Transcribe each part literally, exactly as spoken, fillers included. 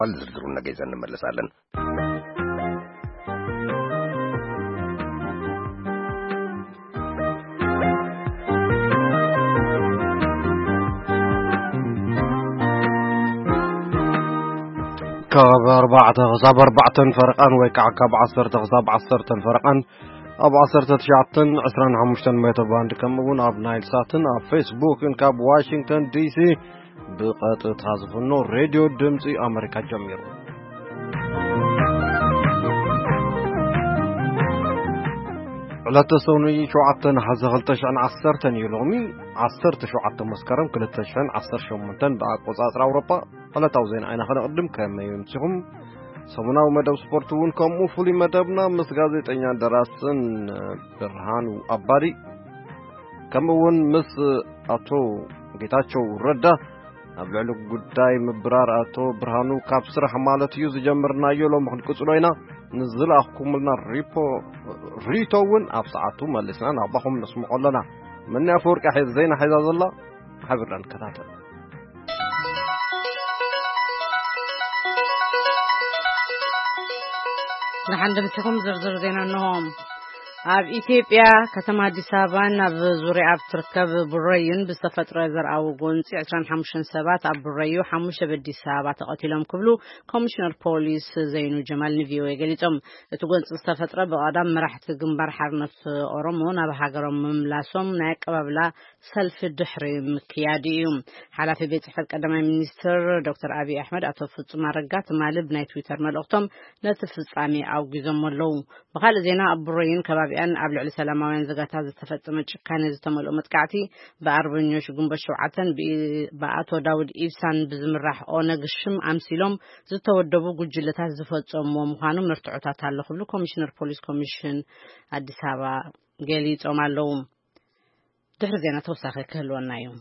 ዝርዝሩን ነገ ይዘን እንመለሳለን። كاب أربعة غصاب أربعة فرقان ويكع كاب عصرة غصاب عصرة فرقان أب عصرة تشعتن عشرين حمشتن متر باند كمون أب نايل ساتن أب فيسبوك إن كاب واشنطن دي سي بقطة تحذفنو راديو دمسي أمريكا جميرو لا تسوني شعتن حزغلتش عن عصرتن يلومي عصرت شعتن مسكرم كلتشن عصر شومنتن بأقوى عصر أوروبا على توزين أنا خلنا أقدم كم يومتهم سمنا ومدب سبورتون كم وفولي مدبنا مسجد أني دراسن برهان وأباري كم ون مس أتو جتاشو ردا أبلغ قداي مبرار أتو برهانو كابسر حمالة يوز جمرنا يلوم خلكوا سلوينا نزل أحكم لنا ريبو ريتوون أبسعتو مالسنا نعبهم نسمع لنا من أفورك حيز زين حيز الله حبرنا كذا نحن دمتكم زرزر زينا النوم ኣብ ኢትዮጵያ ከተማ አዲስ አበባ ናብ ዙርያ ኣብ ትርከብ ብረይን ብዝተፈጥረ ዘርአዊ ጎንፂ عشرين وخمسين ሰባት ኣብ ብረዩ ሓሙሽተ በዲስ ሰባት ተቐቲሎም ክብሉ ኮሚሽነር ፖሊስ ዘይኑ ጀማል ንቪኦኤ ገሊጾም እቲ ጎንፂ ዝተፈጥረ ብቐዳም መራሕቲ ግንባር ሓርነት ኦሮሞ ናብ ሃገሮም ምምላሶም ናይ ቀባብላ ሰልፊ ድሕሪ ምክያድ እዩ ሓላፊ ቤት ጽሕፈት ቀዳማይ ሚኒስትር ዶክተር አብይ አሕመድ አቶ ፍጹም አረጋ ትማልብ ናይ ትዊተር መልእኽቶም ነቲ ፍጻሜ ኣውጊዞም ኣለዉ ብኻልእ ዜና ኣብ ብረይን ከባቢ أن قبل على سلاموين زجاجات زتفت متشكان زتملؤ متقعتي بأربعينيوش جنب شوعتن بأتو داود إيسان بزمرح أنا قشم أمسيلهم زتودبوا جلتها زفت أم ومخانم نرتعتها تعلق بلو كوميشنر بوليس كوميشن أديس أبابا جاليت أمالهم تحرزينا توساخي كهلونا يوم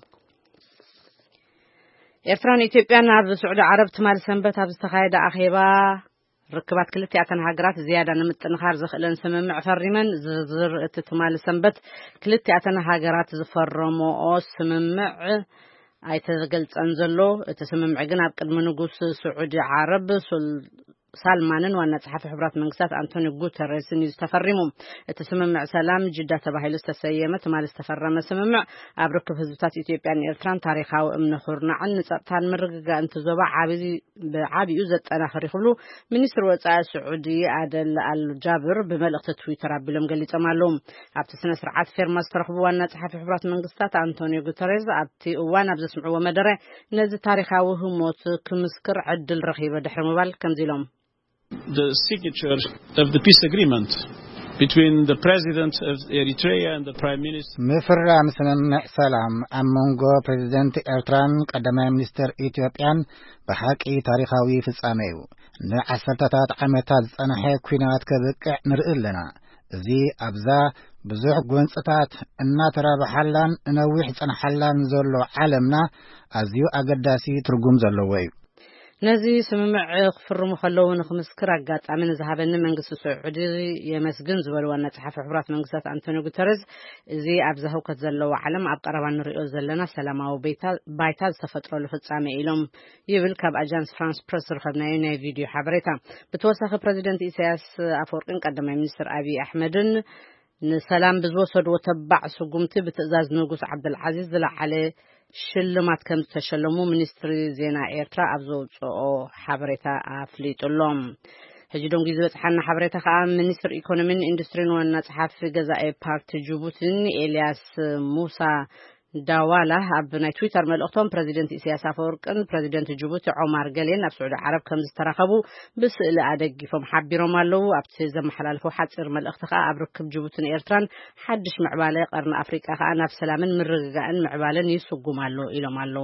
إفران إثيوبيا نعرض سعودة عرب تمال سنبت هذا أخيبا ركبات كلتي أتن هاجرات زيادة نمت نخار زخلن سممع فريمن زر تتمال سنبت كلتي أتن هاجرات زفرمو أو سممع أي تقلت أنزلو تسممع جناب قد منقص سعودي عرب سل سالمانن وانا صحفي حبرات منقسات أنتوني غوتيريس يستفرموا تسممع سلام جدة تباهي لستسيمة مال استفرم سممع أبركب هزبتات إثيوبيا إيرتران تاريخها وإمن خورنا عن نصرتان مرقا أنت زبا عابي بعابي يوزت أنا خريخلو منيستر وزارة السعودية عادل الجابر بملقة تويتر عبلهم قال لي تمالهم عبت سنة سرعات فيرما استرخبوا وانا صحفي حبرات منقسات أنتوني غوتيريس عبتي وانا بزسمعوا ومدري نزل تاريخها وهموت كمسكر عدل رخيبة دحر موبال كنزيلهم the signature of the peace agreement between the president of Eritrea and the prime minister. مفرم سممع سلام أمونغو president إرتران قدماء minister إثيوبيان بحقي تاريخاوي في الساميو نعسرتات عمتات أنا هي كوينات كبقع نرئلنا زي أبزا بزوح قوانسطات الناترا بحلان نويح سنة حلان زولو عالمنا أزيو أقداسي ترقوم زولو ويو نزي سممع فرمو خلوون خمسكر عقات عمن ذهبنا منقص سعودي يمسجن زول وانا تحف حبرات منقصات أنتونيو غوتيريز زي أبزهو كتزلوا علم عبقربان رئيو زلنا سلامة وبيتا بايتاز سفترو لفتسامي إلهم يبل كاب أجانس فرانس بريس رخبنا يوني فيديو حبريتا بتوسخ بريزيدنت إسياس أفورقين قدم مينستر أبي أحمدن نسلام بزوسد وتبع سقومتي بتأزاز نوغوس عبد العزيز دلع عليه ሽልማት ከም ተሸለሙ ሚኒስትሪ ዜና ኤርትራ ኣብዞጾ ሓበሬታ ኣፍሊጡሎም ሕጂዶም ግዜ በጽሓና ሓበሬታ ከዓ ሚኒስትር ኢኮኖሚን ኢንዱስትሪን ዋና ጸሓፊ ገዛኤ ፓርቲ ጅቡቲን ኤልያስ ሙሳ ዳዋላ ኣብ ናይ ትዊተር መልእኽቶም ፕሬዚደንት ኢሳያስ አፈወርቅን ፕሬዚደንት ጅቡቲ ዑማር ገሌን ኣብ ስዑድ ዓረብ ከም ዝተራኸቡ ብስእሊ ኣደጊፎም ሓቢሮም ኣለዉ ኣብቲ ዘመሓላልፉ ሓፂር መልእኽቲ ከዓ ኣብ ርክብ ጅቡቲን ኤርትራን ሓድሽ ምዕባለ ቀርኒ ኣፍሪቃ ከዓ ናብ ሰላምን ምርግጋእን ምዕባለን ይስጉም ኣሎ ኢሎም ኣለዉ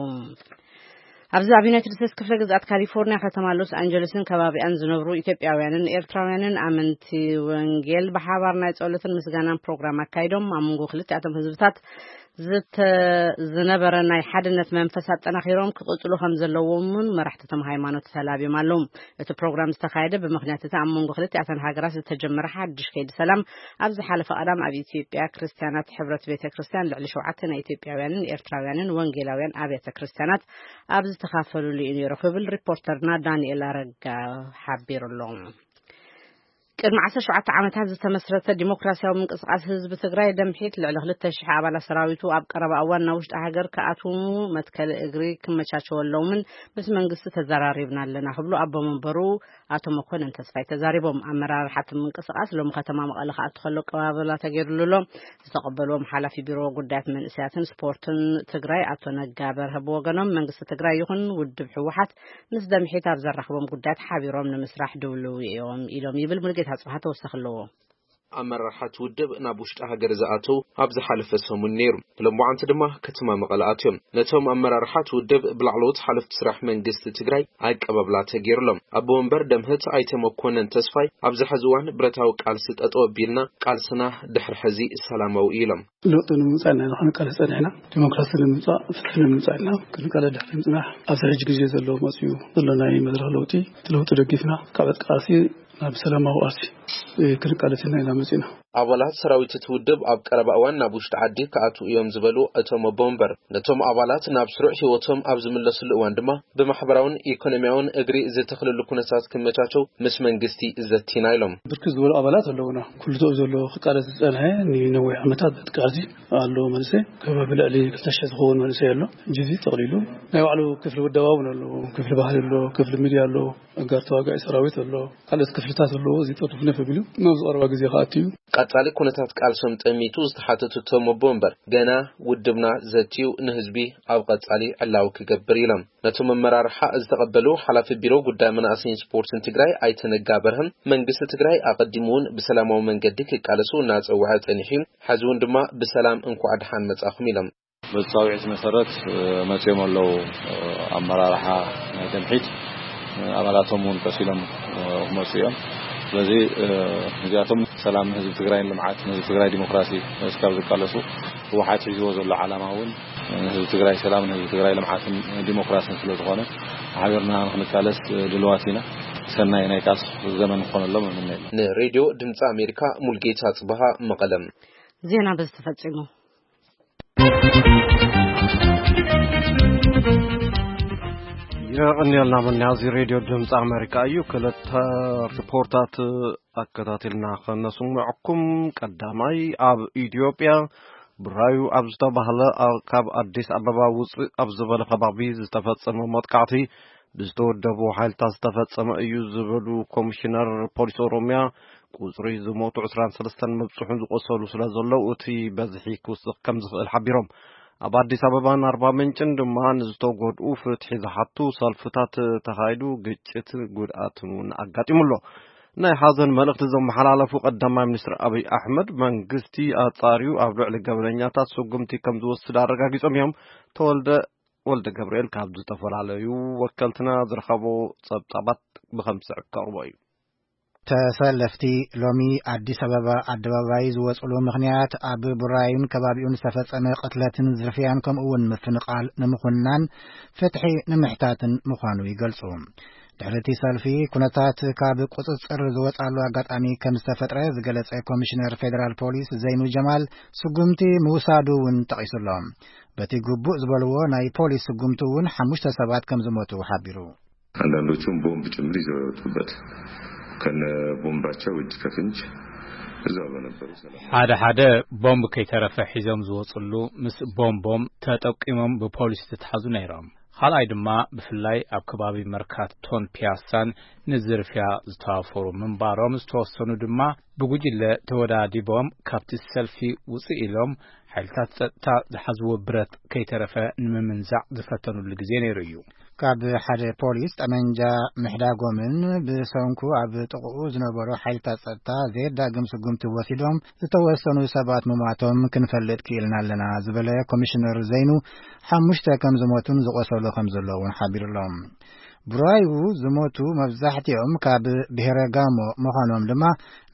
ኣብዚ ኣብ ዩናይትድ ስቴትስ ክፍለ ግዛት ካሊፎርኒያ ከተማ ሎስ አንጀለስን ከባቢያን ዝነብሩ ኢትዮጵያውያንን ኤርትራውያንን ኣመንቲ ወንጌል ብሓባር ናይ ጸሎትን ምስጋናን ፕሮግራም ኣካይዶም ኣብ መንጎ ክልቲኣቶም ህዝብታት زت زنبرة ناي حدنت منفسات تناخيرهم كقتلوا هم زلومون مرحتهم هايمانو تسلابي مالهم ات بروجرام استخايده بمخنيات تامون غخلت عشان هاجراس تجمر حدش كيد سلام ابز حلف ادم ابي اثيوبيا كريستيانات حبرت بيت كريستيان لعل شوعتنا اثيوبياويان ايرتراويان وانجيلاويان ابيات كريستيانات ابز تخافلوا لي يرخبل ريبورترنا دانيال رجا حبير لهم كما عسى شعات عامتها زتمسرت ديمقراطيا ومنقصقاص حزب تግራይ دمحيت لعل ሁለት ሺህ አባላት ሰራዊቱ አብቀረባ አዋና ውሽጥ ሀገር ከአቶሙ መትከል እግሪ ከመቻቸውለውምን በስ መንግስት ተዘራሪብናልና ህብሎ አበመንበሩ አቶ መኮንን ተስፋይ ተዛሪቦም አመራር ሐተም መንቀሳቀስ ሎም ከተማ መቀለ ኻት ተخلو ቀባበላ ተገድሉሎም ተቀበሎም ሐላፊ ቢሮ ጉዳያት መንእስያትን ስፖርትን ትግራይ አቶ ነጋበር ህቦ ወገኖም መንግስት ትግራይ ይሁን ውድብ ህወሓት ምስ ደምሒት አብዘራኽቦም ጉዳያት ሓቢሮም ንምስራሕ ድብሉ እዮም ኢሎም ይብል ሙልጌታ ጽባህ ተወሰኽለዎ አመራርሓት ውድብ ናብ ውሽጢ ሃገር ዝኣተው ኣብዝ ሓለፈ ሰሙን ነይሩ ብለምዋዓንቲ ድማ ከተማ መቐለ ኣትዮም ነቶም አመራርሓት ውድብ ብላዕሎት ሓለፍቲ ስራሕ መንግስቲ ትግራይ ኣቀባብላ ተገይሩሎም ኣቦ ወንበር ደምህት ኣይተ መኮነን ተስፋይ ኣብዚ ሕዚ እዋን ብረታዊ ቃልሲ ጠጠው ኣቢልና ቃልስና ድሕሪ ሕዚ ሰላማዊ ኢሎም ለውጥ ንምምፃእ ኢና ክንቃል ፀኒሕና ዲሞክራሲ ንምምፃእ ፍትሒ ንምምፃእ ኢና ክንቃል ድሕሪ ምፅናሕ ኣብዚ ሕጂ ግዜ ዘለዎ መፅኡ ዘሎ ናይ መድረኽ ለውጢ ለውጢ ደጊፍና ካብ ቃልሲ ናብ ሰላማዊ ቃልሲ ክንቃለትና ኢና መፅና አባላት ሰራዊት ትውድብ ኣብ ቀረባ እዋን ናብ ውሽጢ ዓዲ ከኣቱ እዮም ዝበሉ እቶም ቦምበር ነቶም አባላት ናብ ስሩዕ ህይወቶም ኣብ ዝምለሱሉ እዋን ድማ ብማሕበራውን ኢኮኖሚያውን እግሪ ዝተኽልሉ ኩነታት ክመቻቸው ምስ መንግስቲ ዘቲና ኢሎም ብርክት ዝበሉ አባላት ኣለውና ኩሉ ዘሎ ክቃለስ ዝፀንሐ ንነዊሕ ዓመታት በጥቃዚ ኣሎ መልሰ ከባቢ ልዕሊ ክልተ ሺህ ዝኸውን መልሰ ኣሎ ጅዚ ተቕሊሉ ናይ ባዕሉ ክፍሊ ውደባውን ኣሎ ክፍሊ ባህል ኣሎ ክፍሊ ሚድያ ኣሎ ኣጋር ተዋጋኢ ሰራዊት ኣሎ ካልኦት ክፍልታት ኣሎ ዝጠርፉ ነፈቢሉ ናብ ዝቐረባ ግዜ ከኣትዩ ቀጻሊ ኩነታት ቃልሶም ጠሚቱ ዝተሓተቱ ቶም ቦምበር ገና ውድብና ዘቲው ንህዝቢ ኣብ ቀጻሊ ዕላው ክገብር ኢሎም ነቶም መመራርሓ ዝተቀበሉ ሓላፊ ቢሮ ጉዳይ መናእሰይን ስፖርትን ትግራይ ኣይተነጋበርህም መንግስቲ ትግራይ ኣቀዲሙን ብሰላማዊ መንገዲ ክቃለሱ እናጸውዐ ጸኒሑ ሓዙን ድማ ብሰላም እንኳዕ ድሓን መጻኹም ኢሎም በጻውዒት መሰረት መጽዮም ኣለው አመራርሓ ደምሒት አባላቶምን ቀሲሎም መጽዮም ስለዚህ ንዚያቶም ሰላም ህዝብ ትግራይ ልምዓት ህዝብ ትግራይ ዲሞክራሲ እስካብ ዝቃለሱ ወሓት ሒዝዎ ዘሎ ዓላማውን ህዝብ ትግራይ ሰላም ህዝብ ትግራይ ልምዓትን ዲሞክራሲን ስለዝኾነ ሓቢርና ንክንቃለስ ድልዋቲና ሰናይ ናይ ቃልሲ ዘመን ኮነሎም ምንነል ንሬድዮ ድምፂ አሜሪካ ሙልጌታ ጽባህ መቀለም ዜና በዝተፈጽሙ يقنيلنا من هذه راديو دمز أمريكا أيو كلت ريبورتات أكتاتلنا خنسون معكم قدامي أب إثيوبيا برايو أبزتا بحلا أكاب أديس أبابا وصي أبزبال خبابي زتفتصم مدقعتي بزدور دبو حال تستفتصم أيو زبالو كومشنر بوليس أوروميا قصري زموتو عسران سلستان مبسوحون زقصولو سلازولو أتي بزحي كوسق كمزخ الحبيرهم ኣብ አዲስ አበባና አርባ ምንጭን ድማ ንዝተጎድኡ ፍትሒ ዝሓቱ ሰልፍታት ተኻይዱ ግጭት ጉድኣትን አጋጢሙሎ ናይ ሓዘን መልእኽቲ ዘመሓላለፉ ቀዳማይ ሚኒስትር አብይ አሕመድ መንግስቲ ኣጻሪው ኣብ ልዕሊ ገበነኛታት ስጉምቲ ከም ዝወስድ አረጋጊጾም እዮም ተወልደ ወልደ ገብርኤል ካብ ዝተፈላለዩ ወከልትና ዝረኸቦ ጸብጻባት ብኸምስ ቀርቦ እዩ ተሰለፍቲ ሎሚ አዲስ አበባ አደባባይ ዝወጽሉ ምክንያት ኣብ ቡራዩን ከባቢውን ዝተፈጸመ ቅትለትን ዝርፊያን ከምኡውን ምፍንቃል ንምኹናን ፍትሒ ንምሕታትን ምዃኑ ይገልጹ ድሕረቲ ሰልፊ ኩነታት ካብ ቁጽጽር ዝወጻሉ አጋጣሚ ከም ዝተፈጥረ ዝገለጸ ኮሚሽነር ፌደራል ፖሊስ ዘይኑ ጀማል ስጉምቲ ምውሳዱ እውን ጠቂሱሎም በቲ ግቡእ ዝበልዎ ናይ ፖሊስ ስጉምቲ እውን ሓሙሽተ ሰባት ከም ዝሞቱ ሓቢሩ አንዳንዶቹም ቦምብ ጭምር ይዘው የወጡበት ከነ ቦምባቸው እጅ ከፍንጅ እዛው በነበሩ ሰላም ሓደ ሓደ ቦምብ ከይተረፈ ሒዞም ዝወጽሉ ምስ ቦምቦም ተጠቂሞም በፖሊስ ተታዙ ነይሮም ሓላይ ድማ ብፍላይ ኣብ ከባቢ መርካት ቶን ፒያሳን ንዝርፊያ ዝተዋፈሩ ምንባሮም ዝተወሰኑ ድማ ብጉጅለ ተወዳዲቦም ካብቲ ሰልፊ ውፅእ ኢሎም ሓይልታት ጸጥታ ዝሓዝዎ ብረት ከይተረፈ ንምምንዛዕ ዝፈተኑሉ ግዜ ነይሩ እዩ ካብ ሓደ ፖሊስ ጠመንጃ ምሕዳጎምን ብሰንኩ ኣብ ጥቕኡ ዝነበሩ ሓይልታት ጸጥታ ዘዳግም ስጉምቲ ወሲዶም ዝተወሰኑ ሰባት ምማቶም ክንፈልጥ ክኢልና ኣለና ዝበለ ኮሚሽነር ዘይኑ ሓሙሽተ ከም ዝሞቱን ዝቆሰሉ ከም ዘለውን ሓቢሩሎም ቡራዩ ዝሞቱ መብዛሕትኦም ካብ ብሔረ ጋሞ ምዃኖም ድማ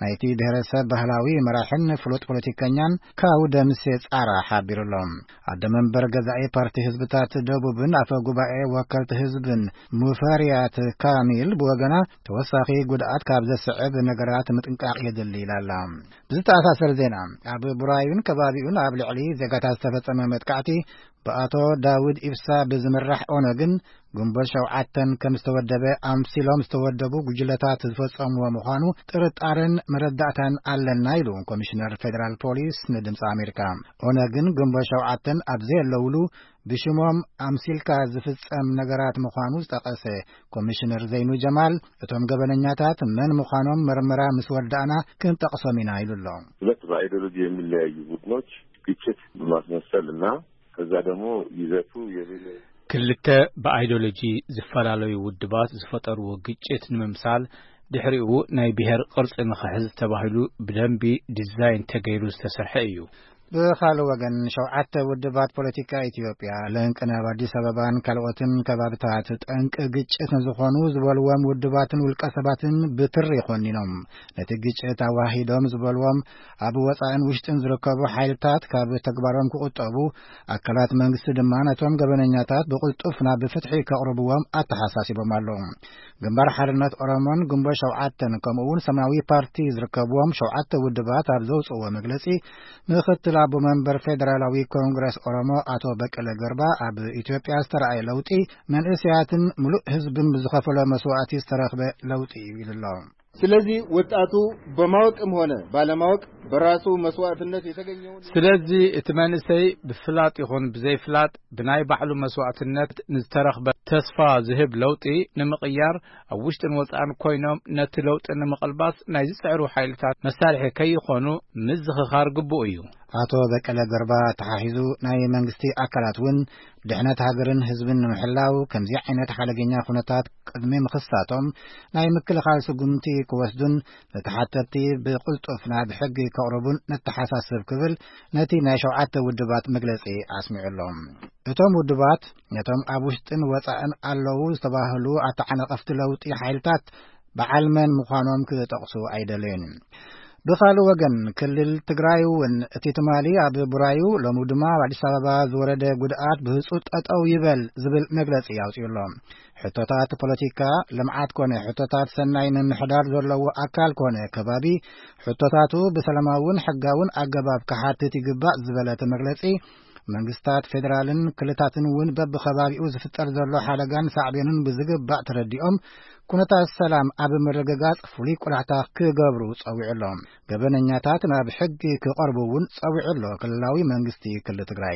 ናይቲ ብሔረሰብ ባህላዊ መራሕን ፍሉጥ ፖለቲከኛን ካውደ ምሴ ጻራ ሓቢሩሎም ኣደ መንበር ገዛኢ ፓርቲ ህዝብታት ደቡብን አፈ ጉባኤ ወከልቲ ህዝብን ሙፈሪያት ካሚል ብወገና ተወሳኺ ጉድኣት ካብ ዘስዕብ ነገራት ምጥንቃቕ የድሊ ይላላ ብዝተኣሳሰር ዜና ኣብ ቡራዩን ከባቢኡን ኣብ ልዕሊ ዜጋታት ዝተፈጸመ መጥቃዕቲ በአቶ ዳውድ ኢብሳ ብዝምራሕ ኦነግን ግንቦት ሸውዓተን ከም ዝተወደበ ኣምሲሎም ዝተወደቡ ጉጅለታት ዝፈጸምዎ ምዃኑ ጥርጣርን መረዳእታን ኣለና ኢሉ ኮሚሽነር ፌደራል ፖሊስ ንድምፂ ኣሜሪካ ኦነግን ግንቦት ሸውዓተን ኣብ ዘየለውሉ ብሽሞም ኣምሲልካ ዝፍጸም ነገራት ምዃኑ ዝጠቐሰ ኮሚሽነር ዘይኑ ጀማል እቶም ገበነኛታት መን ምዃኖም ምርመራ ምስ ወዳእና ክንጠቕሶም ኢና ኢሉሎ ሁለት በአይዲዮሎጂ የሚለያዩ ቡድኖች ግጭት በማስመሰልና ከዛ ደግሞ ይዘቱ የሌለ ክልተ በአይዲዮሎጂ ዝፈላለዩ ውድባት ዝፈጠርዎ ግጭት ንምምሳል ድሕሪኡ ናይ ብሔር ቅርጽ ንኽሕዝ ተባሂሉ ብደንቢ ዲዛይን ተገይሩ ዝተሰርሐ እዩ بخالو وغن شوعت ودبات بوليتيكا إثيوبيا لنقنا باديس أبابان كالوتن كبابتات تنك ግጭት ዝኾኑ ዝበልዎም ውድባትን ውልቀሰባትን ብትር ይኾኒኖም ነቲ ግጭት ኣዋሂዶም ዝበልዎም ኣብ ወፃእን ውሽጥን ዝርከቡ ሓይልታት ካብ ተግባሮም ክቁጠቡ ኣካላት መንግስቲ ድማ ነቶም ገበነኛታት ብቁልጡፍ ናብ ፍትሒ ከቕርብዎም ኣተሓሳሲቦም ኣለዉ ግንባር ሓርነት ኦሮሞን ግንቦት ሸውዓተን ከምኡውን ሰማያዊ ፓርቲ ዝርከብዎም ሸውዓተ ውድባት ኣብ ዘውፅዎ መግለጺ ምክትል አቦ መንበር ፌደራላዊ ኮንግረስ ኦሮሞ አቶ በቀለ ገርባ አብ ኢትዮጵያ ስተራይ ለውጢ መንእስያትን ሙሉእ ህዝብን ብዝኸፈለ መስዋዕት ይስተረኽበ ለውጢ ይልለው ስለዚህ ወጣቱ በማወቅም ሆነ ባለማወቅ በራሱ መስዋዕትነት የተገኘው ስለዚህ እትመንሰይ በፍላጥ ይሆን በዘይ ፍላጥ በናይ ባሕሉ መስዋዕትነት ንዝተረኽበ ተስፋ ዝህብ ለውጢ ንምቅያር አውሽጥን ወፃን ኮይኖም ነት ለውጥ ንምቅልባስ ናይ ዝጽዕሩ ኃይልታት መሳርሒ ከይኾኑ ምዝኽኻር ግቡእ እዩ አቶ በቀለ ገርባ ተሓሂዙ ናይ መንግስቲ አካላትውን ድሕነት ሃገርን ህዝብን ንምሕላው ከምዚ ዓይነት ሓለገኛ ኩነታት ቅድሚ ምኽሳቶም ናይ ምክልኻል ስጉምቲ ክወስዱን ለተሓተቲ ብቁልጡፍ ናብ ሕጊ ከቕርቡን ነተሓሳስብ ክብል ነቲ ናይ ሸውዓተ ውድባት መግለጺ ኣስሚዑሎም እቶም ውድባት ነቶም ኣብ ውሽጥን ወፃእን ኣለዉ ዝተባህሉ ኣተዓነቐፍቲ ለውጢ ሓይልታት በዓልመን ምዃኖም ክጠቕሱ ኣይደልዩን بخالو وغن كلل تግራይ ውን እቲ ትማሊ ኣብ ቡራዩ ለሙድማ አዲስ አበባ ዝወረደ ጉድኣት ብህጹት አጣው ይበል ዝብል መግለጺ ያውጽዩሎም ሕቶታት ፖለቲካ ለምዓት ኮነ ሕቶታት ሰናይ ምምሕዳር ዘለዎ አካል ኮነ ከባቢ ሕቶታቱ በሰላማውን ሕጋውን አገባብ ከሓትት ይግባእ ዝበለ መግለጺ መንግስታት ፌደራልን ክልታትን ውን በብኸባቢኡ ዝፍጠር ዘሎ ሓለጋን ሳዕቤንን ብዝግባእ ተረዲኦም ኩነታት ሰላም ኣብ መረጋጋጽ ፍሉይ ቁላሕታ ክገብሩ ጸዊዕሎም ገበነኛታት ናብ ሕጊ ክቐርቡውን ጸዊዕሎ ክልላዊ መንግስቲ ክልል ትግራይ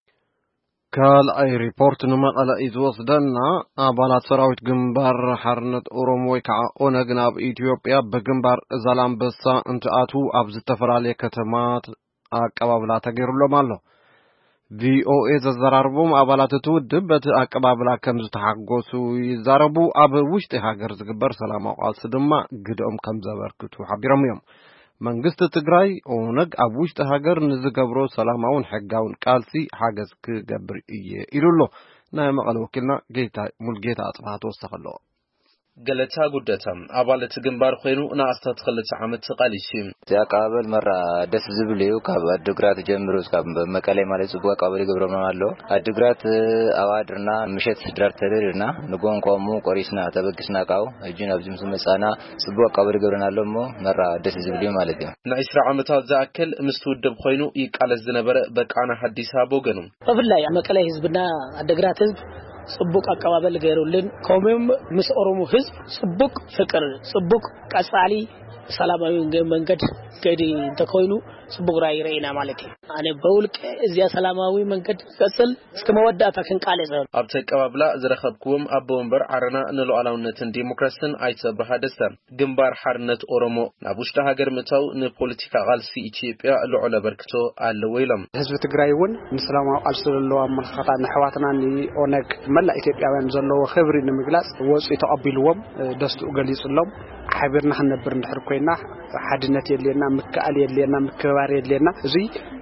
ካልኣይ ሪፖርት ንመቐለ ዝወስደና ኣባላት ሰራዊት ግንባር ሓርነት ኦሮሞ ወይ ከዓ ኦነግ ናብ ኢትዮጵያ በግንባር ዛላምበሳ እንትኣቱ ኣብ ዝተፈላለየ ከተማት ኣቀባብላ ተገይሩሎም ኣሎ ቪኦኤ ዘዘራርቦም አባላት ትውድብ በት አቀባብላ ከም ዝተሓጎሱ ይዛረቡ ኣብ ውሽጢ ሃገር ዝግበር ሰላማዊ ቃልሲ ድማ ግድኦም ከም ዘበርክቱ ሓቢሮም እዮም መንግስቲ ትግራይ ኦነግ ኣብ ውሽጢ ሃገር ንዝገብሮ ሰላማውን ሕጋውን ቃልሲ ሓገዝ ክገብር እየ ኢሉሎ ናይ መቐለ ወኪልና ጌታ ሙልጌታ አጽፋ ተወሰኸሎ ገለታ ጉደታም አባላት ግንባር ኮይኑ እና አስተትኸለች ዓመት ቃልሲ ያቃበል መራ ደስ ዝብልዩ ካብ አድግራት ጀምሮ ካብ መቀሌ ማለት ጽቡቅ አቃበል ገብረማ አለ አድግራት አዋድርና ምሸት ድራር ተደርና ንጎንቆሙ ቆሪስና ተበግስና ቃው እጅን ኣብዝም ስመጻና ጽቡቅ አቃበል ገብረና አለሞ መራ ደስ ዝብልዩ ማለት እዩ ንዒስራ ዓመታት ዘአከል ምስትውድብ ኮይኑ ይቃለስ ዝነበረ በቃና ሐዲስ አበባ ገኑ በፍላይ መቀሌ ህዝብና አድግራት ህዝብ ጽቡቅ አቀባበል ገይሩልን ኮሚም ምስ ኦሮሞ ህዝብ ጽቡቅ ፍቅር ጽቡቅ ቀጻሊ ሰላማዊ መንገድ ገዲ ተኮይኑ ጽቡቅ ራይ ረይና ማለት አነ በውልቅ እዚያ ሰላማዊ መንገድ ቀጽል እስከ መወዳታ ከንቃለዘ ኣብ ተቀባብላ ዝረኸብኩም ኣብ ወንበር ዓረና ንሉዓላውነትን ዲሞክራሲን ኣይተበሃ ደስታ ግንባር ሓርነት ኦሮሞ ናብ ውሽጢ ሃገር ምታው ንፖለቲካ ቃልሲ ኢትዮጵያ ልዑል በርክቶ ኣለዎ ኢሎም ህዝብ ትግራይ ውን ንሰላማዊ ቃልሲ ዘለዎ መልኸታ ንሕዋትና ንኦነግ መላ ኢትዮጵያውያን ዘለዎ ክብሪ ንምግላጽ ወጽ ተቀቢልዎም ደስቱ ገሊጽሎም ሓቢርና ክንነብር እንድሕር ኮይና ሓድነት የለና ምክኣል የለና ምክባ ምትሕብባር የድልየና እዚ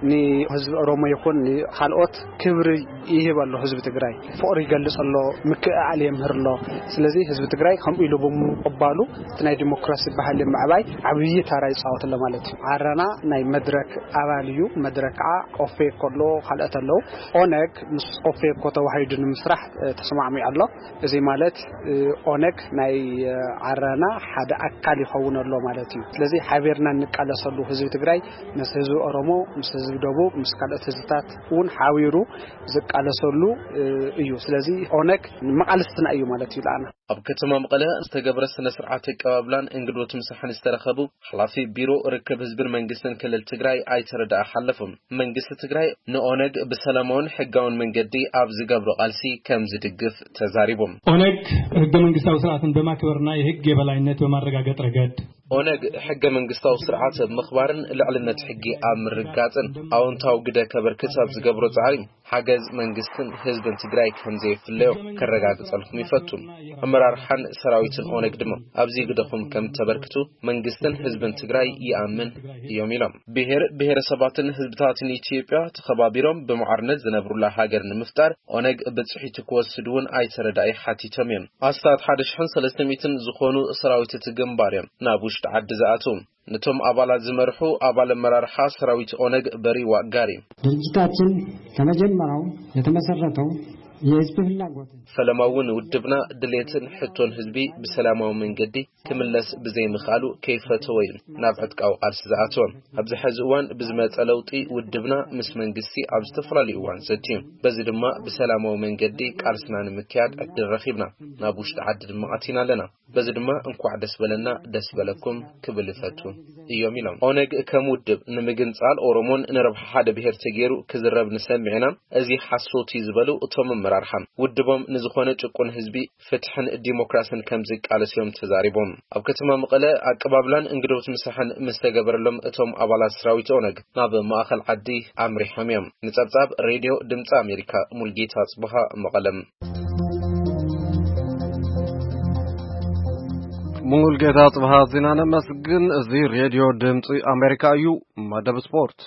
ንህዝቢ ኦሮሞ ይኹን ካልኦት ክብሪ ይህበሎ ህዝቢ ትግራይ ፍቅሪ ይገልጸሎ ምክኣል የምህርሎ ስለዚ ህዝቢ ትግራይ ከምኡ ኢሉ ብምቕባሉ እቲ ናይ ዲሞክራሲ ባህሊ ምዕባይ ዓብይ ታራ ይጻወተሎ ማለት እዩ ዓረና ናይ መድረክ ኣባል እዩ መድረክ ዓ ኦፌኮ ሎ ካልኦት ኣለው ኦነግ ምስ ኦፌኮ ተዋሂዱ ንምስራሕ ተስማዕሚዑ ኣሎ እዚ ማለት ኦነግ ናይ ዓረና ሓደ ኣካል ይኸውን ኣሎ ማለት እዩ ስለዚ ሓቢርና ንቃለሰሉ ህዝቢ ትግራይ ምስ ህዝቢ ኦሮሞ ምስ ህዝቢ ደቡብ ምስ ካልኦት ህዝብታት እውን ሓቢሩ ዝቃለሰሉ እዩ ስለዚ ኦነግ መቃለስትና እዩ ማለት እዩ ላና ኣብ ከተማ መቀለ ዝተገብረ ስነ ስርዓት ኣቀባብላን እንግዶት ምሳሕን ዝተረኸቡ ሓላፊ ቢሮ ርክብ ህዝብን መንግስትን ክልል ትግራይ ኣይተረዳእ ሓለፎም መንግስቲ ትግራይ ንኦነግ ብሰላማውን ሕጋውን መንገዲ ኣብ ዝገብሮ ቃልሲ ከም ዝድግፍ ተዛሪቦም ኦነግ ህገ መንግስታዊ ስርዓትን በማክበርና የህግ የበላይነት በማረጋገጥ ረገድ ኦነግ ሕገ መንግስታዊ ስርዓት ምኽባርን ልዕልነት ሕጊ ኣብ ምርጋጽን ኣዎንታዊ ግደ ከበርክት ኣብ ዝገብሮ ጻዕሪ ሓገዝ መንግስትን ህዝብን ትግራይ ከም ዘይፍለዮ ከረጋግጸልኩም ይፈቱን ኣመራርሓን ሰራዊትን ኦነግ ድማ ኣብዚ ግደኹም ከም ተበርክቱ መንግስትን ህዝብን ትግራይ ይኣምን እዮም ኢሎም ብሔር ብሔረሰባትን ህዝብታትን ኢትዮጵያ ተኸባቢሮም ብመዓርነት ዝነብሩላ ሃገር ንምፍጣር ኦነግ ብጽሒት ክወስዱን ኣይተረዳኢ ሓቲቶም እዮም ኣስታት ሓደ ሺህ ሰለስተ ሚእቲ ዝኾኑ ሰራዊት ትግንባር እዮም ናብ ውሽጢ ዓዲ ዝኣትው ነቶም አባላት ዝመርሑ አባል መራርሓ ሰራዊት ኦነግ በሪ ዋጋሪ ድርጅታችን ከመጀመሪያው የተመሰረተው የህዝብ ፍላጎት ሰላማውን ውድብና ድሌትን ሕቶን ህዝቢ በሰላማዊ መንገዲ ክምለስ ብዘይ ምኻሉ ከይፈተወይ ናብ ዕጥቃው ቃልስ ዝኣቶም ኣብዚ ሕዝዋን ብዝመጸለውጢ ውድብና ምስ መንግስቲ ኣብ ዝተፈላልዩ እዋን ዘትዩ በዚ ድማ በሰላማዊ መንገዲ ቃልስና ንምክያድ ዕድል ረኺብና ናብ ውሽጢ ዓዲ ድማ ኣቲና ኣለና በዚ ድማ እንኳዕ ደስ በለና ደስ በለኩም ክብል ይፈቱ እዮም ኢሎም ኦነግ ከም ውድብ ንምግንጻል ኦሮሞን ንረብሓ ሓደ ብሔር ተገይሩ ክዝረብ ንሰምዕና እዚ ሓሶት ይዝበሉ እቶም መራርሓም ውድቦም ንዝኾነ ጭቁን ህዝቢ ፍትሕን ዲሞክራሲን ከም ዝቃለስዮም ተዛሪቦም ኣብ ከተማ መቀለ ኣቀባብላን እንግዶት ምሳሕን ምስተገበረሎም እቶም አባላት ሰራዊት ኦነግ ናብ ማእኸል ዓዲ ኣምሪሖም እዮም ንጸብጻብ ሬድዮ ድምፂ ኣሜሪካ ሙልጌታ ጽባሃ መቀለም ሙልጌታ ጽባሃ ዜናና መስግን እዚ ሬድዮ ድምፂ ኣሜሪካ እዩ መደብ ስፖርት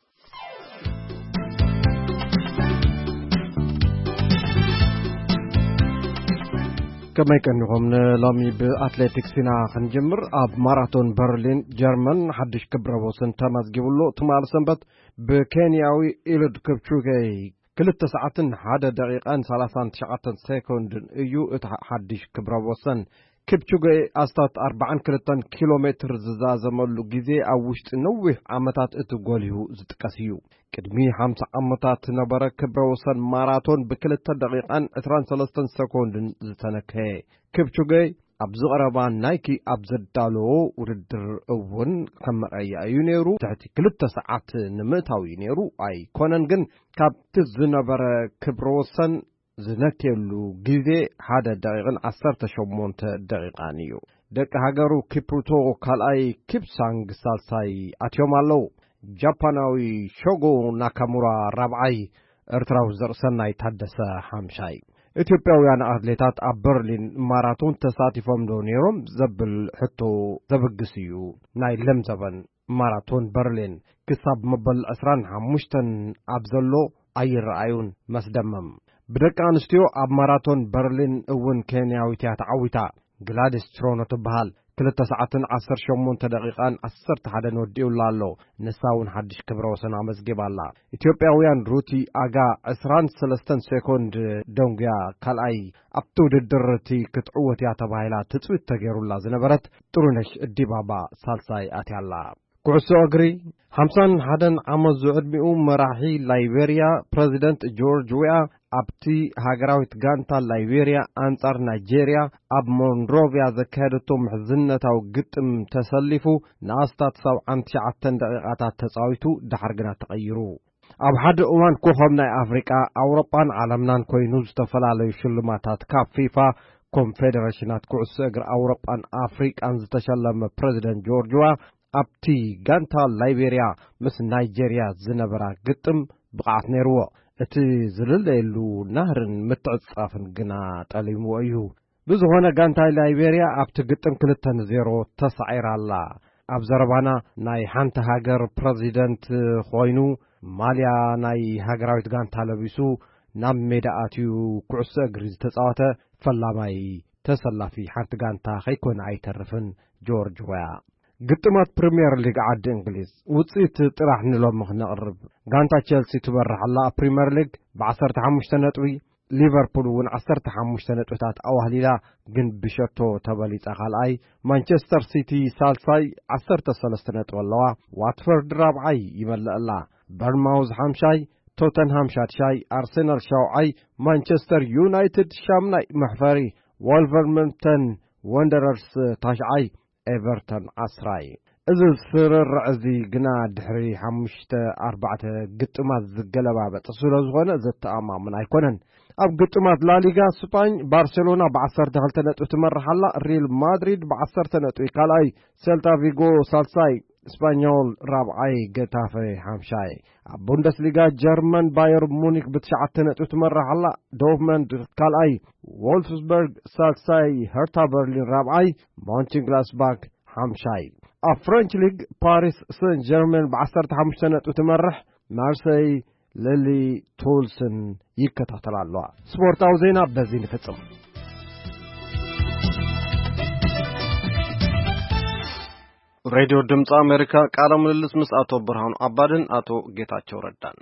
كما كنهم لامي بأتلتيكسنا خنجمر أب ماراثون برلين جرمن حدش كبره وسن تماس جبلو تمال سنبت بكينياوي إلد كبشوغي كل تسعة حدا دقيقة ثلاثة تسعة سكوند يو حدش كبره وسن كبشوغي أستات أربعين كيلوتن كيلومتر زازملو جزء أوشت نوه عمتات اتقوليه زتكسيو كدمي خمسة عمتات نبرة كبره وسن ماراثون بكل دقيقة اثنان ثلاثة سكوند زتنكه كبشوغي أبزو أربان نايكي أبزدالو وردر أون كما أي أيونيرو تحتي كل تسعة نمتاوي نيرو أي كوننجن كابتز نبرة كبره وسن زنكيلو جزء هذا دقيقة عشرة شمونت دقيقانيو دك هاجرو كيبروتو كالاي كيبسانغ سالساي أتيومالو جاباناوي شوغو ناكامورا رابعي ارتراو زرسناي تحدث حمشاي ኢትዮጵያውያን አትሌታት ኣብ በርሊን ማራቶን ተሳቲፎም ዶኔሮም ዘብል ሕቶ ዘበግስዩ ናይ ለምዘበን ማራቶን በርሊን ክሳብ መበል عشرين وخمسة ኣብ ዘሎ ኣይረአዩን መስደመም ብደቂ ኣንስትዮ ኣብ ማራቶን በርሊን እውን ኬንያዊት ተዓዊታ ግላዲስ ትሮኖ ትበሃል كل ساعة عشر شمون تدقيقان عشر تحدن وديولا نساون حدش كبر وسنا مزجب الله إثيوبياويان روتي أجا عشرين سلستن سكوند دونجيا كالاي أبتو الدرتي كتعوة يا تبايلا تسوي تغير الله زنبرت ترونش الدبابة سالساي أتي الله كعسو أجري خمسان حدن عمز عدمئو مراحي لايبيريا بريزيدنت جورج ويا أبتي هاجراويت غانتا لايبيريا أنصار نيجيريا أب مونروفيا زكادتو محزنة أو قتم تسلفو ناستات سو أنتي عتن دقيقات تساويتو دحرقنا تغيرو أب حد أمان كوخمنا أفريقيا أوروبان عالمنان كوينوز تفلالي شلماتات كاب فيفا كونفدريشنات كعسو أجر أوروبان أفريقيا أنز تشلم بريزيدنت جورجوا أبتي غانتا لايبيريا مس نيجيريا زنبرا قتم بقعت نيرو اتي زلليلو نهرن متعصافن غنا طليمو ايو بزهونه غانتا لايبيريا ابت قطم كلتن زيرو تسعير الله ኣብ ዘረባና ናይ ሓንቲ ሃገር ፕሬዚደንት ኮይኑ ማልያ ናይ ሃገራዊት ጋንታ ለቢሱ ናብ ሜዳ ኣትዩ ኩዕሶ እግሪ ዝተጻወተ ፈላማይ ተሰላፊ ሓንቲ ጋንታ ከይኮነ ኣይተርፍን ጆርጅ ወያ ግጥማት ፕሪሚየር ሊግ ዓዲ እንግሊዝ ውጽኢት ጥራሕ ንሎም ምኽነቕርብ ጋንታ ቸልሲ ትበርሕ ኣላ ፕሪሚየር ሊግ بعشرة وخمسين ነጥቢ ሊቨርፑል እውን عشرة وخمسين ነጥብታት ኣዋህሊላ ግን ብሸቶ ተበሊጻ ካልኣይ ማንቸስተር ሲቲ ሳልሳይ عشرة وثلاثين ነጥብ ኣለዋ ዋትፎርድ ራብዓይ ይመልአላ በርንማውዝ ሓምሻይ ቶተንሃም ሻድሻይ ኣርሰናል ሻውዓይ ማንቸስተር ዩናይትድ ሻምናይ መሕፈሪ ወልቨርሃምፕተን ወንደረርስ ታሽዓይ ኤቨርተን ዓስራይ እዚ ስርርዕ እዚ ግና ድሕሪ ሓሙሽተ ኣርባዕተ ግጥማት ዝገለባበጥ ስለ ዝኾነ ዘተኣማምን ኣይኮነን ኣብ ግጥማት ላሊጋ ስፓኝ ባርሴሎና بعشرة وخمسين ነጥብ ትመርሕ ኣላ ሪል ማድሪድ بعشرة ነጥቢ ካልኣይ ሴልታ ቪጎ ሳልሳይ ስፓኞል ራብዓይ ገታፌ ሓምሻይ ኣብ ቡንደስሊጋ ጀርመን ባየር ሙኒክ ብትሽዓተ ነጥብ ትመርሕ ኣላ ዶርትመንድ ካልኣይ ወልፍስበርግ ሳልሳይ ሄርታ በርሊን ራብዓይ ሞንቸንግላድባክ ሓምሻይ ኣብ ፍሬንች ሊግ ፓሪስ ሰን ጀርመን بعشرة وخمسين ነጥብ ትመርሕ ማርሴይ ሌሊ ቱልስን ይከታተላሉ ስፖርታዊ ዜና በዚህ ንፍጽም ሬዲዮ ድምጽ አሜሪካ ቃለ ምልልስ ምስ አቶ ብርሃኑ አባድን አቶ ጌታቸው ረዳን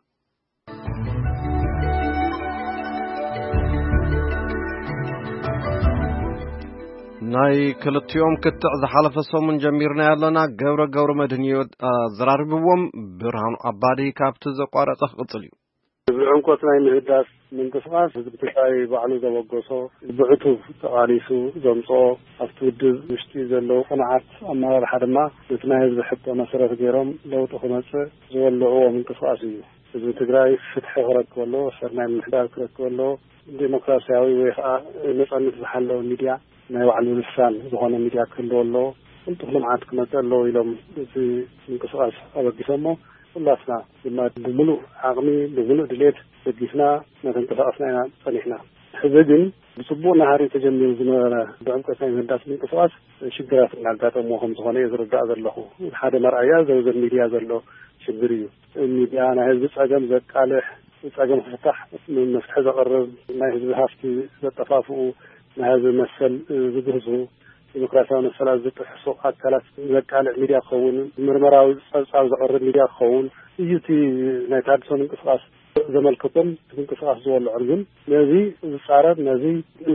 ናይ ክልቲኦም ክትዕ ዝሓለፈ ሰሙን ጀሚርና ያለና ገብረ ገብረ መድህንዮ ዘራርብዎም ብርሃኑ አባዲ ካብቲ ዘቋረጸ ቅጽል እዩ ብዕንቆት ናይ ምህዳስ ምንቅስቃስ ህዝቢ ትግራይ ባዕሉ ዘበገሶ ብዕቱብ ተቃሊሱ ዘምጾ ኣብቲ ውድብ ውሽጢ ዘለው ቅንዓት ኣመራርሓ ድማ እቲ ናይ ህዝቢ ሕቶ መሰረት ገይሮም ለውጢ ክመጽእ ዝበልዕዎ ምንቅስቃስ እዩ ህዝቢ ትግራይ ፍትሒ ክረክበሎ ሰናይ ምሕዳር ክረክበሎ ዲሞክራሲያዊ ወይ ከዓ ነጻነት ዝሓለወ ሚድያ ናይ ባዕሉ ልሳን ዝኾነ ሚድያ ክህልወሎ ቅልጡፍ ልምዓት ክመጽእ ኣለዎ ኢሎም እቲ ምንቅስቃስ ኣበጊሶሞ ሁላስና ድማ ብሙሉእ ዓቕሚ ብሙሉእ ድሌት በጊስና ነተንቀሳቀስና ኢና ጸኒሕና ሕዚ ግን ብጽቡቕ ናሃሪ ተጀሚሩ ዝነበረ ብዕምቀት ናይ ምህዳስ ምንቅስቃስ ሽግራት እናጋጠምዎ ከም ዝኾነ የዝርዳእ ዘለኹ ሓደ መርኣያ ዘውዘር ሚድያ ዘሎ ሽግር እዩ ሚድያ ናይ ህዝቢ ፀገም ዘቃልሕ ፀገም ክፍታሕ መፍትሒ ዘቕርብ ናይ ህዝቢ ሃፍቲ ዘጠፋፍኡ ናይ ህዝቢ መሰል ዝግህዙ ዲሞክራሲያዊ መሰላት ዝጥሕሱ ኣካላት ዘቃልዕ ሚድያ ክኸውን ምርመራዊ ፀብፃብ ዘቕርብ ሚድያ ክኸውን እዩ እቲ ናይ ተሃድሶ ምንቅስቃስ ዘመልክቶም ምንቅስቃስ ዝወልዑን ግን ነዚ ዝፃረብ ነዚ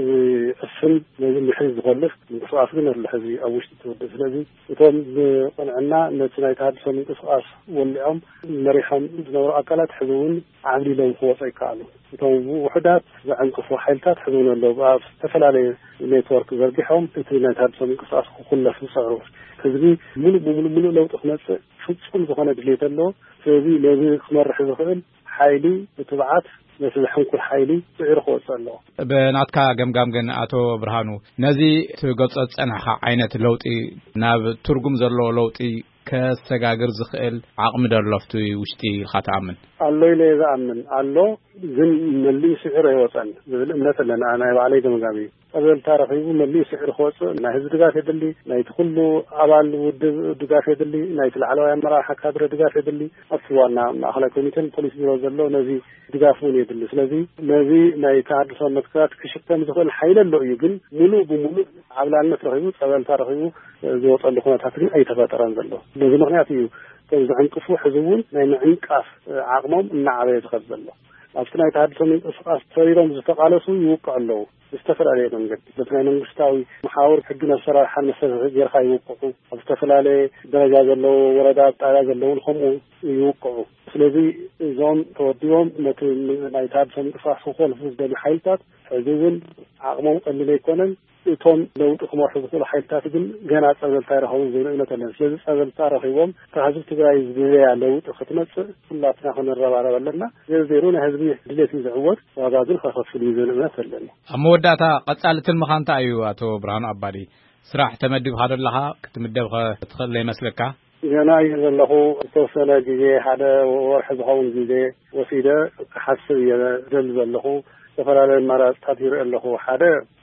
እስም ነዚ ምሕዝ ዝኸልፍ ምንቅስቃስ ግን ኣሎ ሕዚ ኣብ ውሽጢ ትውድእ ስለዚ እቶም ብቕንዕና ነቲ ናይ ተሃድሶ ምንቅስቃስ ወሊዖም መሪሖም ዝነበሩ ኣካላት ሕዚ እውን ዓብሊሎም ክወፁ ይከኣሉ እቶም ውሕዳት ዘዕንቅፉ ሓይልታት ሕዚ እውን ኣለዉ ኣብ ዝተፈላለየ ኔትወርክ ዘርጊሖም እቲ ናይ ተሃድሶ ምንቅስቃስ ክኩለፍ ዝፀዕሩ ህዝቢ ሙሉእ ብሙሉእ ሙሉእ ለውጢ ክመፅእ ፍጹም ዝኾነ ድሌት ኣለዎ ስለዚ ነዚ ክመርሕ ዝኽእል ሓይሊ ብትብዓት ነቲ ዝሕንኩል ሓይሊ ፅዒሩ ክወፅእ ኣለዎ ብናትካ ገምጋም ግን ኣቶ ብርሃኑ ነዚ ትገልጾ ዝጸንሐኻ ዓይነት ለውጢ ናብ ትርጉም ዘለዎ ለውጢ ከሰጋግር ዝኽእል ዓቕሚ ደሎፍቲ ውሽጢ ኢልካ ትኣምን ኣሎ ኢለ ዝኣምን ኣሎ ግን መሊኡ ስዒሩ ኣይወፀን ዝብል እምነት ኣለና ናይ ባዕለይ ገምጋም እዩ ቀበልታ ረኺቡ መሊኡ ስዒሩ ክወፅእ ናይ ህዝቢ ድጋፍ የድሊ ናይቲ ኩሉ ኣባል ውድብ ድጋፍ የድሊ ናይቲ ላዕለዋይ ኣመራርሓ ካድረ ድጋፍ የድሊ ኣብቲ ዋና ማእኸላይ ኮሚቴን ፖሊስ ቢሮ ዘሎ ነዚ ድጋፍ እውን የድሊ ስለዚ ነዚ ናይ ተሃድሶ መትከላት ክሽከም ዝኽእል ሓይሊ ኣሎ እዩ ግን ሙሉእ ብሙሉእ ዓብላልነት ረኺቡ ቀበልታ ረኺቡ ዝወፀሉ ኩነታት ግን ኣይተፈጠረን ዘሎ በዚ ምክንያት እዩ ከም ዝዕንቅፉ ሕዚ እውን ናይ ምዕንቃፍ ዓቕሞም እናዓበየ ዝኸድ ዘሎ ኣብቲ ናይ ተሃድሶ ምንቅስቃስ ተሪሮም ዝተቃለሱ ይውቅዑ ኣለዉ ብዝተፈላለየ መንገዲ በቲ ናይ መንግስታዊ መሓውር ሕጊን ኣሰራርሓን መሰረት ጌርካ ይውቅዑ ኣብ ዝተፈላለየ ደረጃ ዘለዉ ወረዳ ጣብያ ዘለውን ከምኡ ይውቅዑ ስለዚ እዞም ተወዲቦም ነቲ ናይ ተሃድሶ ምንቅስቃስ ክኮልፉ ዝደልዩ ሓይልታት ሕዚ እውን ዓቕሞም ቀሊል ኣይኮነን እቶም ለውጢ ክመርሑ ዝኽእሉ ሓይልታት ግን ገና ፀበልታ ይረኸቡን ዝብል እምነት ኣለና ስለዚ ፀበልታ ረኺቦም ህዝቢ ትግራይ ዝድለያ ለውጢ ክትመፅእ ኩላትና ክንረባረብ ኣለና ዘዜሩ ናይ ህዝቢ ድሌት ዝዕወት ዋጋ ግን ከኸፍል እዩ ዝብል እምነት ኣለና ኣብ መወዳእታ ቀጻሊ ትልምኻ እንታይ እዩ ኣቶ ብርሃኑ ኣባዲ ስራሕ ተመዲብካ ዘለኻ ክትምደብ ትኽእል ይመስለካ ገና እዩ ዘለኹ ዝተወሰነ ግዜ ሓደ ወርሒ ዝኸውን ግዜ ወሲደ ክሓስብ እየ ዝደሊ ዘለኹ ዝተፈላለዩ ኣማራፅታት ይርኢ ኣለኹ ሓደ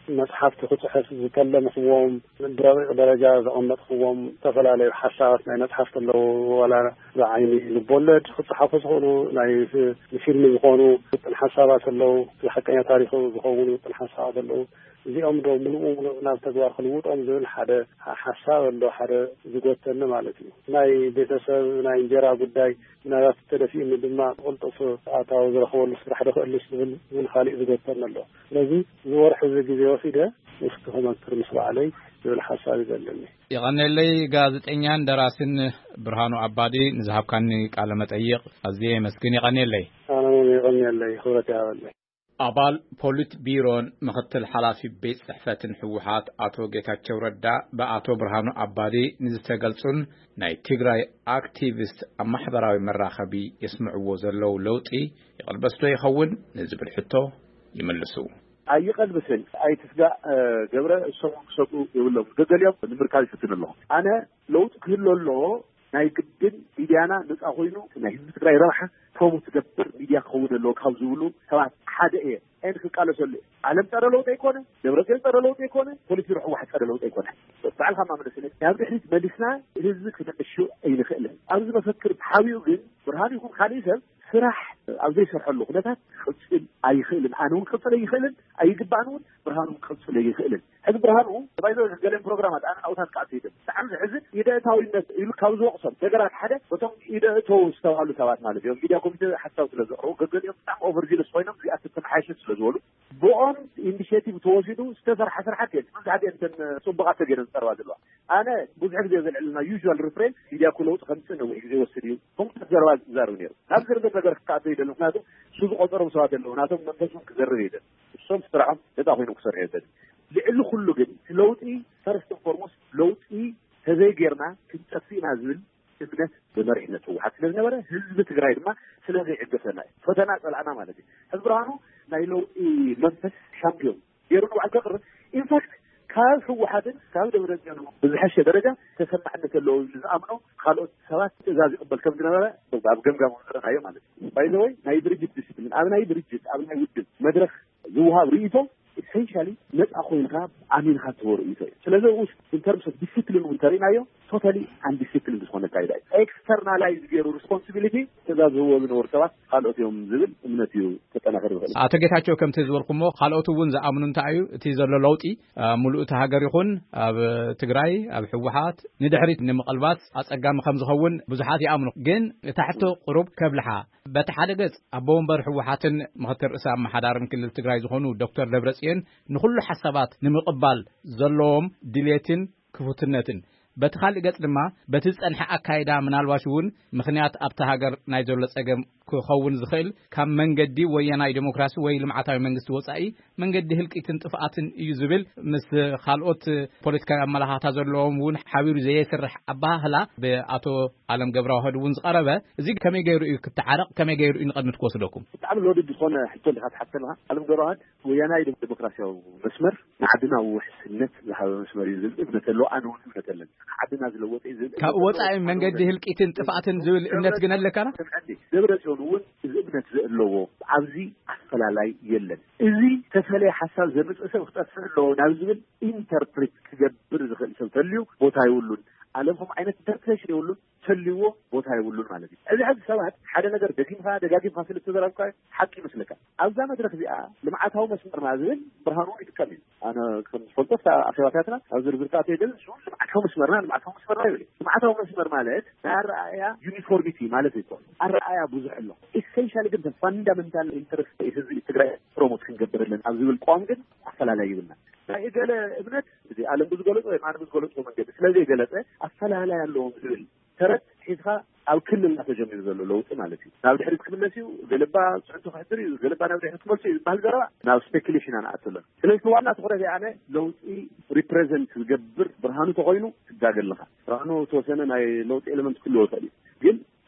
መጽሐፍቲ ክጽሕፍ ዝከለምኽዎም ብረቂቕ ደረጃ ዝቐመጥኽዎም ዝተፈላለዩ ሓሳባት ናይ መጽሓፍቲ ኣለዉ ወላ ብዓይኒ ልቦለድ ክጽሓፉ ዝኽእሉ ናይ ፊልም ዝኾኑ ውጥን ሓሳባት ኣለዉ ሓቀኛ ታሪክ ዝኸውን ውጥን ሓሳባት ኣለዉ እዚኦም ዶ ምሉእ ምሉእ ናብ ተግባር ክልውጦም ዝብል ሓደ ሓሳብ ኣሎ ሓደ ዝጎተኒ ማለት እዩ ናይ ቤተሰብ ናይ እንጀራ ጉዳይ ምናልባት ተደፊእኒ ድማ ቅልጡፍ ኣታዊ ዝረኽበሉ ስራሕ ደኽእልስ ዝብል እውን ካሊእ ዝጎተኒ ኣሎ ስለዚ ዝወርሒ እዚ ግዜ ወሲደ ውስጥ ክመክር ምስ በዓለይ ዝብል ሓሳብ ይዘለኒ ይቐነለይ ጋዜጠኛን ደራስን ብርሃኑ አባዲ ንዝሃብካኒ ቃለ መጠይቕ ኣዝየ መስግን ይቐነለይ ኣነ ይቐነለይ ክብረት ይሃበለይ አባል ፖሊት ቢሮን ምክትል ሐላፊ ቤት ጽሕፈትን ህወሓት አቶ ጌታቸው ረዳ በአቶ ብርሃኑ አባዲ ንዝተገልጹን ናይ ትግራይ አክቲቪስት ማህበራዊ መራኸቢ ይስምዕዎ ዘለው ለውጢ ይቀልበስቶ ይኸውን ንዝብል ሕቶ ይመልሱ አይቀልብስን አይትስጋ ገብረ ሰሙ ሰጡ ይብለው ገገሊያም ንምርካዝ ፍትንለው አነ ለውጥ ክህልሎ ናይ ግድን ሚዲያና ነፃ ኮይኑ ናይ ህዝቢ ትግራይ ረብሓ ፕሮሞት ዝገብር ሚዲያ ክኸውንሎ ካብ ዝብሉ ሰባት ሓደ እየ እን ክቃለሰሉ ዓለም ፀረ ለውጥ ኣይኮነ ደብረፅዮን ፀረ ለውጥ ኣይኮነ ፖሊስ ሩሕ ዋሕድ ፀረ ለውጥ ኣይኮነ በዓልካ ማምለስነ ናብ ድሕሪት መሊስና ህዝቢ ክነቅሹ ኣይንኽእልን ኣብዚ መፈክር ሓቢኡ ግን ብርሃኑ ይኹን ካልእ ሰብ ስራሕ ኣብ ዘይሰርሐሉ ኩነታት ክፅል ኣይኽእልን ኣነ እውን ክፅል ኣይኽእልን ኣይግባእን እውን ብርሃኑ ክፅል ኣይኽእልን ሕዚ ብርሃኑ ባይዞ ገለን ፕሮግራማት ኣነ ኣውታት ቃልቲ ይደ ብጣዕሚ ዝሕዝን ኢደእታዊነት ኢሉ ካብ ዝወቕሶም ነገራት ሓደ በቶም ኢደእተው ዝተባሃሉ ሰባት ማለት እዮም ሚድያ ኮሚቴ ሓሳብ ስለ ዘቕርቡ ገገሊኦም ብጣዕሚ ኦቨርዚለስ ኮይኖም እዚኣቶ ተመሓየሸት ስለ ዝበሉ ብኦም ኢኒሽቲቭ ተወሲዱ ዝተሰርሐ ስራሕት የለ ብዙሓት እንተን ፅቡቃት ተገይረን ዝቀርባ ዘለዋ ኣነ ብዙሕ ግዜ ዘልዕልና ዩዥዋል ሪፍሬን ሚድያ ኩለውጥ ከምፅእ ነዊሕ ግዜ ወስድ እዩ ከምኡታት ዘረባ ዝዛርብ ነይሩ ናብ ዝርዝር ነገር ክተኣቶ ይደሉ ምክንያቱ እሱ ዝቆፀሮም ሰባት ኣለዉ ናቶም መንፈሶም ክዘርብ የለን እሶም ስራሖም ነፃ ኮይኑ ክሰርሑ የለን ልዕሊ ኩሉ ግን ለውጢ ፈርስት ፎርሞስ ለውጢ ተዘይ ጌርና ክንጠፊእና ዝብል እምነት በመሪሕነት ህወሓት ስለ ዝነበረ ህዝቢ ትግራይ ድማ ስለዘይዕገፈና ፈተና ፀላዕና ማለት እዩ ህዝቢ ብርሃኑ ናይ ለውጢ መንፈስ ሻምፒዮን ገይሩ ንባዕል ከቅርብ ኢንፋክት ካብ ህወሓትን ካብ ደብረፅዮን ብዝሐሸ ደረጃ ተሰማዕነት ኣለዎ ዝኣምኖ ካልኦት ሰባት ትእዛዝ ይቕበል ከም ዝነበረ ኣብ ገምጋም ዝረአናዮ ማለት እዩ ባይዘወይ ናይ ድርጅት ዲስፕሊን ኣብ ናይ ድርጅት ኣብ ናይ ውድብ መድረክ ዝውሃብ ርእይቶ ኤሴንሻሊ ነፃ ኮይንካ ኣሚንካ ትወሩ እዩ ስለዚ ውስጥ ኢንተርምስ ኦፍ ዲስፕሊን እውን ተሪእናዮ ቶታሊ አንዲስፕሊን ዝኾነ ካይዳ ኤክስተርናላይዝ ገይሩ ሪስፖንሲቢሊቲ ትእዛዝ ዝህቦ ዝነበሩ ሰባት ካልኦት እዮም ዝብል እምነት እዩ ተጠናኸር ይኽእል ኣቶ ጌታቸው ከምቲ ዝበልኩሞ ካልኦት እውን ዝኣምኑ እንታይ እዩ እቲ ዘሎ ለውጢ ሙሉእ እቲ ሃገር ይኹን ኣብ ትግራይ ኣብ ህወሓት ንድሕሪት ንምቕልባስ ኣፀጋሚ ከም ዝኸውን ብዙሓት ይኣምኑ ግን እቲ ሕቶ ቁሩብ ከብልሓ በቲ ሓደ ገጽ ኣቦ ወንበር ህወሓትን ምክትል ርእሰ ኣመሓዳርን ክልል ትግራይ ዝኾኑ ዶክተር ደብረፅዮን ንኩሉ ሓሳባት ንምቕባል ዘለዎም ድሌትን ክፉትነትን በቲ ካልእ ገጽ ድማ በቲ ፀንሐ ኣካይዳ ምናልባሽ እውን ምክንያት ኣብቲ ሃገር ናይ ዘሎ ፀገም ክኸውን ዝኽእል ካብ መንገዲ ወያናዊ ዲሞክራሲ ወይ ልምዓታዊ መንግስቲ ወፃኢ መንገዲ ህልቂትን ጥፍኣትን እዩ ዝብል ምስ ካልኦት ፖለቲካዊ ኣመላኻታት ዘለዎም እውን ሓቢሩ ዘየስርሕ ኣባህላ ብኣቶ ዓለም ገብረዋህድ እውን ዝቐረበ እዚ ከመይ ገይሩ እዩ ክትዓረቕ ከመይ ገይሩ እዩ ንቐድሚ ትወስደኩም ብጣዕሚ ለወድድ ዝኾነ ሕቶ ዲኻ ትሓተልካ ዓለም ገብረዋህድ ወያናዊ ዲሞክራሲያዊ መስመር ንዓድና ውሕስነት ዝሃበ መስመር እዩ ዝብል እምነት ኣለዎ ኣነ እውን እምነት ኣለኒ ዓድና ዝለወጠ እዩ ዝብል ካብ ወፃኢ መንገዲ ህልቂትን ጥፍኣትን ዝብል እምነት ግን ኣለካና ደብረፅዮን እውን እዚ እምነት ዘለዎ ኣብዚ ኣፈላላይ የለን እዚ ተፈለየ ሓሳብ ዘምፅእ ሰብ ክጠፍእ ኣለዎ ናብ ዝብል ኢንተርፕሬት ክገብር ዝኽእል ሰብ ተልዩ ቦታ ይውሉን ዓለምኩም ዓይነት ኢንተርፕሬሽን ይውሉን ተልይዎ ቦታ ይውሉን ማለት እዩ እዚ ሕዚ ሰባት ሓደ ነገር ደጊምካ ደጋጊምካ ስለ ዝተዘረብካ ሓቂ ይመስለካ ኣብዛ መድረክ እዚኣ ልምዓታዊ መስመርና ዝብል ብርሃኑ ይጥቀም እዩ ኣነ ከም ዝፈልጦ ኣኼባታትና ኣብ ዝርዝርካ ተይደል እሱ ልምዓታዊ መስመርና ልምዓታዊ መስመርና ይብል ልምዓታዊ መስመር ማለት ናይ ኣረኣእያ ዩኒፎርሚቲ ማለት ይኮን ኣረኣእያ ብዙሕ ኣሎ ኤሴንሻሊ ግን ፋንዳሜንታል ኢንተረስት ህዝቢ ትግራይ ፕሮሞት ክንገብረለን ኣብ ዝብል ቋም ግን ኣፈላላይ ይብልና ናይ ገለ እምነት እዚ ዓለም ብዝገለጾ ወይ ማን ብዝገለጾ መንገዲ ስለዚ የገለጸ ኣፈላላይ ኣለዎም ዝብል ተረት ሒዝካ ኣብ ክልልና ተጀሚሩ ዘሎ ለውጢ ማለት እዩ ናብ ድሕሪት ክምለስ እዩ ገለባ ፅዕንቶ ክሕድር እዩ ገለባ ናብ ድሕሪት ክመልሱ እዩ ዝበሃል ዘረባ ናብ ስፔኩሌሽን ኣነኣትለን ስለዚ ዋና ትኩረት ኣነ ለውጢ ሪፕሬዘንት ዝገብር ብርሃኑ ተኮይኑ ትዳገለካ ብርሃኑ ተወሰነ ናይ ለውጢ ኤሌመንት ክህልዎ ይኽእል እዩ ግን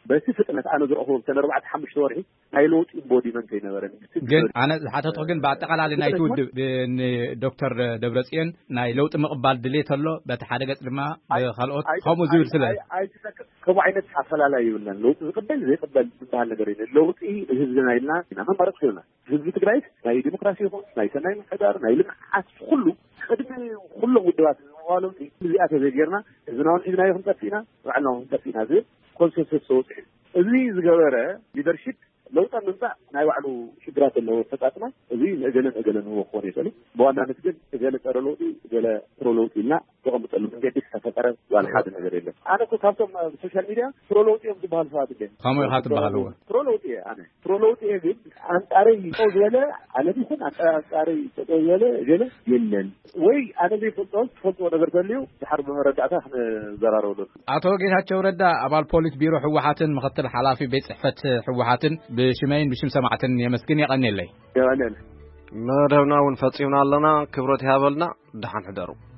بس فتنة أنا زرقهم سنة ربعة حمش توري هايلوت إمبودي من كينا ورن جن أنا حتى تقول بعد تقال نايتو دكتور دبرسين نايلوت مقبل دليت الله بتحرقت لما بخلقت خمس زور سلا كم عينة حصل على يقولنا لوت قبل زي قبل بهالنجارين اللوت إيه هزنا إلنا إنما ما مرق فينا هزي تقرأي ناي ديمقراطية هون ناي سناي محدار ناي لك عس كله خدمة كله ودوات قالوا اللي أتى زيرنا زناون إذا يهم تفينا وعناهم تفينا زي كونسنسس صوت اللي زجاورة ليدرشيب لو تنزع نايوعلو شجرات اللي فتاتنا زي أجلن أجلن هو خواني سلي بوانا نسجل أجلن ترولوتي أجلن ترولوتي لا تقوم بتقول من جديد سفترة ولا حد نقدر يله أنا كنت خاصة بالسوشيال ميديا ترولوتي يوم تبهال فاتك خامو يخاطب بهالوا ترولوتي أنا ترولوتي أجيب أنت أري أجلن أنا بيكون أنت أري أجلن أجلن يلن وي أنا بي فلتوس فلت وأنا برتليو بحرب مرجعته إحنا زرارو له أتوقع هاتشو ردا أبال بوليس بيرو حوحاتن مخطر حلافي بيت صحفة حوحاتن بشمين بشم سماعتن يمسكني قني لي يا أنا ما دهنا ونفصينا لنا كبرت هابلنا دحن حدرو